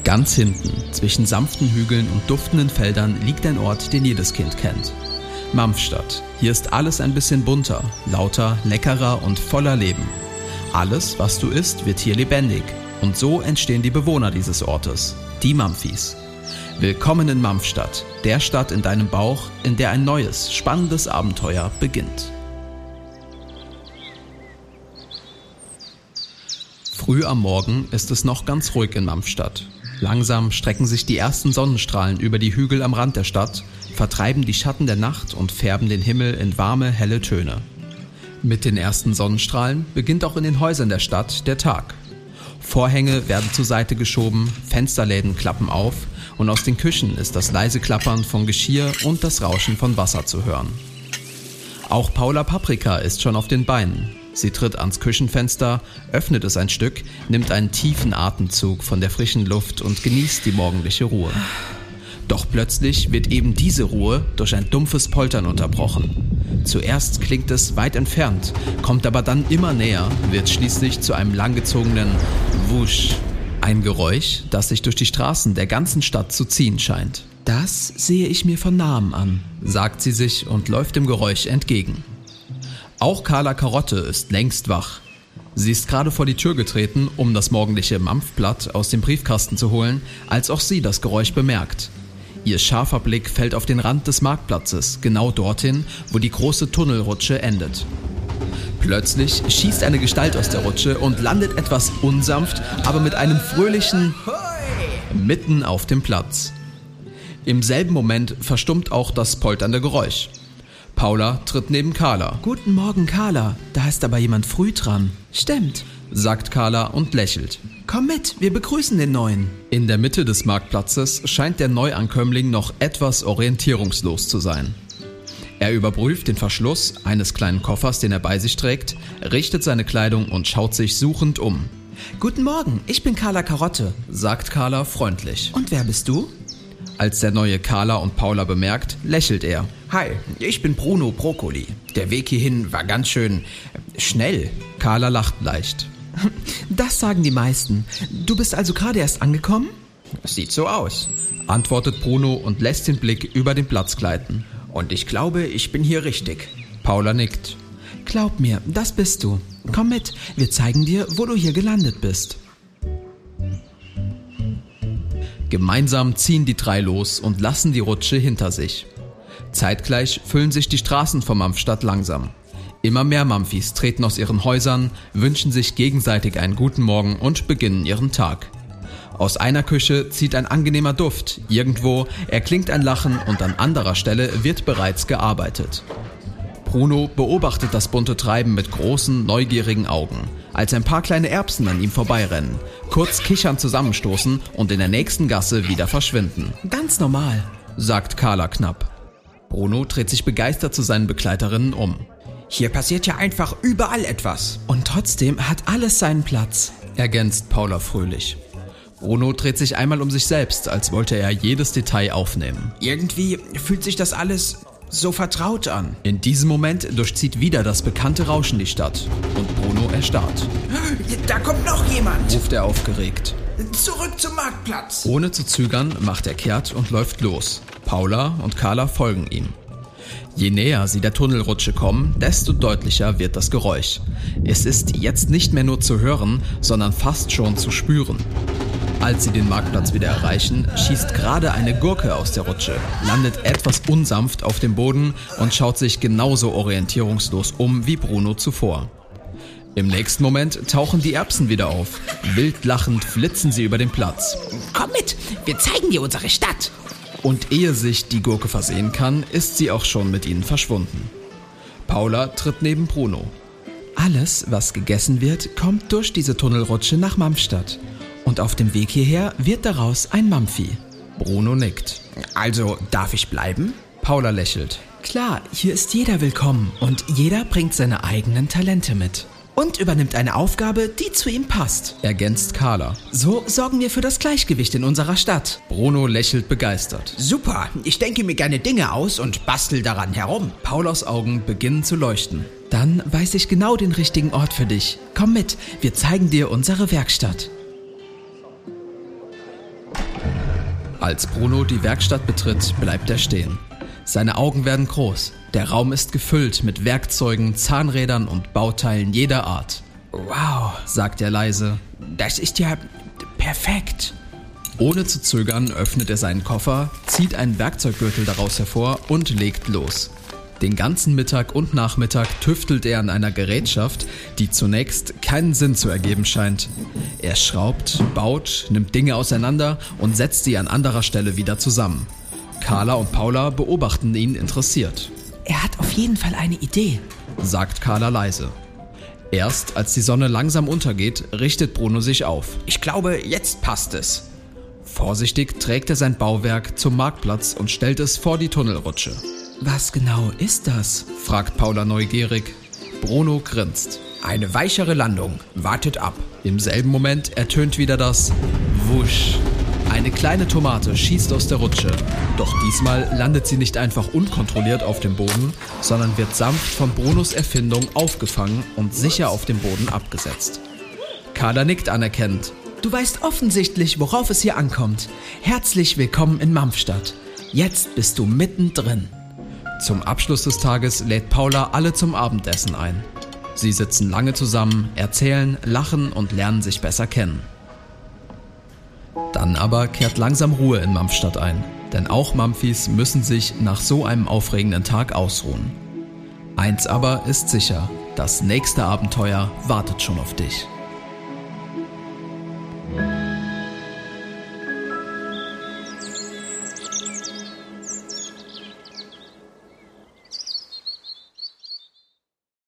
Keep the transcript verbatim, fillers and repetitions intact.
Ganz hinten, zwischen sanften Hügeln und duftenden Feldern, liegt ein Ort, den jedes Kind kennt. Mampfstadt. Hier ist alles ein bisschen bunter, lauter, leckerer und voller Leben. Alles, was du isst, wird hier lebendig. Und so entstehen die Bewohner dieses Ortes, die Mampfis. Willkommen in Mampfstadt, der Stadt in deinem Bauch, in der ein neues, spannendes Abenteuer beginnt. Früh am Morgen ist es noch ganz ruhig in Mampfstadt. Langsam strecken sich die ersten Sonnenstrahlen über die Hügel am Rand der Stadt, vertreiben die Schatten der Nacht und färben den Himmel in warme, helle Töne. Mit den ersten Sonnenstrahlen beginnt auch in den Häusern der Stadt der Tag. Vorhänge werden zur Seite geschoben, Fensterläden klappen auf und aus den Küchen ist das leise Klappern von Geschirr und das Rauschen von Wasser zu hören. Auch Paula Paprika ist schon auf den Beinen. Sie tritt ans Küchenfenster, öffnet es ein Stück, nimmt einen tiefen Atemzug von der frischen Luft und genießt die morgendliche Ruhe. Doch plötzlich wird eben diese Ruhe durch ein dumpfes Poltern unterbrochen. Zuerst klingt es weit entfernt, kommt aber dann immer näher, wird schließlich zu einem langgezogenen Wusch. Ein Geräusch, das sich durch die Straßen der ganzen Stadt zu ziehen scheint. Das sehe ich mir von nahem an, sagt sie sich und läuft dem Geräusch entgegen. Auch Carla Karotte ist längst wach. Sie ist gerade vor die Tür getreten, um das morgendliche Mampfblatt aus dem Briefkasten zu holen, als auch sie das Geräusch bemerkt. Ihr scharfer Blick fällt auf den Rand des Marktplatzes, genau dorthin, wo die große Tunnelrutsche endet. Plötzlich schießt eine Gestalt aus der Rutsche und landet etwas unsanft, aber mit einem fröhlichen mitten auf dem Platz. Im selben Moment verstummt auch das polternde Geräusch. Paula tritt neben Carla. Guten Morgen, Carla. Da ist aber jemand früh dran. Stimmt, sagt Carla und lächelt. Komm mit, wir begrüßen den Neuen. In der Mitte des Marktplatzes scheint der Neuankömmling noch etwas orientierungslos zu sein. Er überprüft den Verschluss eines kleinen Koffers, den er bei sich trägt, richtet seine Kleidung und schaut sich suchend um. Guten Morgen, ich bin Carla Karotte, sagt Carla freundlich. Und wer bist du? Als der neue Carla und Paula bemerkt, lächelt er. Hi, ich bin Bruno Brokkoli. Der Weg hierhin war ganz schön schnell. Carla lacht leicht. Das sagen die meisten. Du bist also gerade erst angekommen? Es sieht so aus, antwortet Bruno und lässt den Blick über den Platz gleiten. Und ich glaube, ich bin hier richtig. Paula nickt. Glaub mir, das bist du. Komm mit, wir zeigen dir, wo du hier gelandet bist. Gemeinsam ziehen die drei los und lassen die Rutsche hinter sich. Zeitgleich füllen sich die Straßen von Mampfstadt langsam. Immer mehr Mampfis treten aus ihren Häusern, wünschen sich gegenseitig einen guten Morgen und beginnen ihren Tag. Aus einer Küche zieht ein angenehmer Duft, irgendwo erklingt ein Lachen und an anderer Stelle wird bereits gearbeitet. Bruno beobachtet das bunte Treiben mit großen, neugierigen Augen, als ein paar kleine Erbsen an ihm vorbeirennen, kurz kichernd zusammenstoßen und in der nächsten Gasse wieder verschwinden. Ganz normal, sagt Carla knapp. Bruno dreht sich begeistert zu seinen Begleiterinnen um. Hier passiert ja einfach überall etwas. Und trotzdem hat alles seinen Platz, ergänzt Paula fröhlich. Bruno dreht sich einmal um sich selbst, als wollte er jedes Detail aufnehmen. Irgendwie fühlt sich das alles so vertraut an. In diesem Moment durchzieht wieder das bekannte Rauschen die Stadt und Bruno erstarrt. Da kommt noch jemand, ruft er aufgeregt. Zurück zum Marktplatz. Ohne zu zögern macht er kehrt und läuft los. Paula und Carla folgen ihm. Je näher sie der Tunnelrutsche kommen, desto deutlicher wird das Geräusch. Es ist jetzt nicht mehr nur zu hören, sondern fast schon zu spüren. Als sie den Marktplatz wieder erreichen, schießt gerade eine Gurke aus der Rutsche, landet etwas unsanft auf dem Boden und schaut sich genauso orientierungslos um wie Bruno zuvor. Im nächsten Moment tauchen die Erbsen wieder auf. Wild lachend flitzen sie über den Platz. Komm mit, wir zeigen dir unsere Stadt. Und ehe sich die Gurke versehen kann, ist sie auch schon mit ihnen verschwunden. Paula tritt neben Bruno. Alles, was gegessen wird, kommt durch diese Tunnelrutsche nach Mampfstadt. Und auf dem Weg hierher wird daraus ein Mampfi. Bruno nickt. Also, darf ich bleiben? Paula lächelt. Klar, hier ist jeder willkommen und jeder bringt seine eigenen Talente mit. Und übernimmt eine Aufgabe, die zu ihm passt, ergänzt Carla. So sorgen wir für das Gleichgewicht in unserer Stadt. Bruno lächelt begeistert. Super, ich denke mir gerne Dinge aus und bastel daran herum. Paulas Augen beginnen zu leuchten. Dann weiß ich genau den richtigen Ort für dich. Komm mit, wir zeigen dir unsere Werkstatt. Als Bruno die Werkstatt betritt, bleibt er stehen. Seine Augen werden groß. Der Raum ist gefüllt mit Werkzeugen, Zahnrädern und Bauteilen jeder Art. Wow, sagt er leise. Das ist ja perfekt. Ohne zu zögern öffnet er seinen Koffer, zieht einen Werkzeuggürtel daraus hervor und legt los. Den ganzen Mittag und Nachmittag tüftelt er an einer Gerätschaft, die zunächst keinen Sinn zu ergeben scheint. Er schraubt, baut, nimmt Dinge auseinander und setzt sie an anderer Stelle wieder zusammen. Carla und Paula beobachten ihn interessiert. Er hat auf jeden Fall eine Idee, sagt Carla leise. Erst als die Sonne langsam untergeht, richtet Bruno sich auf. Ich glaube, jetzt passt es. Vorsichtig trägt er sein Bauwerk zum Marktplatz und stellt es vor die Tunnelrutsche. Was genau ist das? fragt Paula neugierig. Bruno grinst. Eine weichere Landung. Wartet ab. Im selben Moment ertönt wieder das Wusch. Eine kleine Tomate schießt aus der Rutsche. Doch diesmal landet sie nicht einfach unkontrolliert auf dem Boden, sondern wird sanft von Brunos Erfindung aufgefangen und sicher auf dem Boden abgesetzt. Carla nickt anerkennend. Du weißt offensichtlich, worauf es hier ankommt. Herzlich willkommen in Mampfstadt. Jetzt bist du mittendrin. Zum Abschluss des Tages lädt Paula alle zum Abendessen ein. Sie sitzen lange zusammen, erzählen, lachen und lernen sich besser kennen. Dann aber kehrt langsam Ruhe in Mampfstadt ein, denn auch Mampfis müssen sich nach so einem aufregenden Tag ausruhen. Eins aber ist sicher, das nächste Abenteuer wartet schon auf dich.